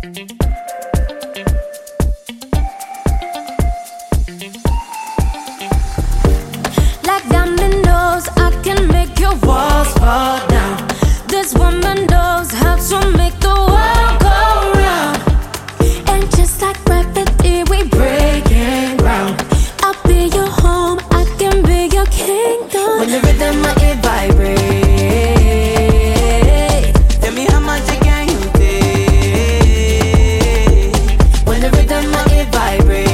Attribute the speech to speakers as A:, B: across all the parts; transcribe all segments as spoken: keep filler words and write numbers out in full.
A: Like dominoes, I can make your walls fall down. This woman knows how to make the world go round. And just like gravity, we breaking ground. I'll be your home, I can be your kingdom. When the rhythm of it vibrate, tell me how much again you take. When the rhythm of it vibrate,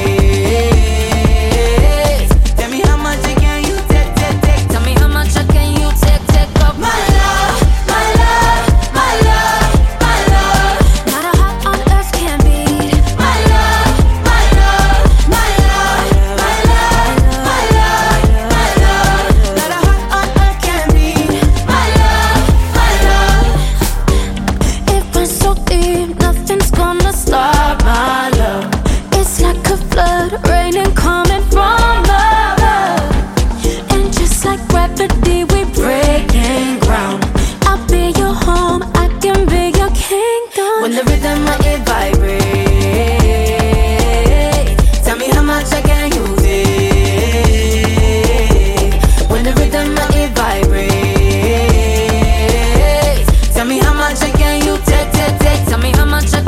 A: tell me how much again you take, take, take. Tell me how much again you take, take up my love, my love, my love, my love. Not a heart on earth can beat my love, my love, my love, my love, my love, my love. Not a heart on earth can beat my love, my love. It runs so deep, nothing's gonna stop my love. It's like a flood, raining coming from above. And just like gravity, we breaking ground. I'll be your home, I can be your kingdom. When the rhythm of it vibrate, tell me how much again you take. When the rhythm of it vibrate, tell me how much again you take, take, take. Tell me how much again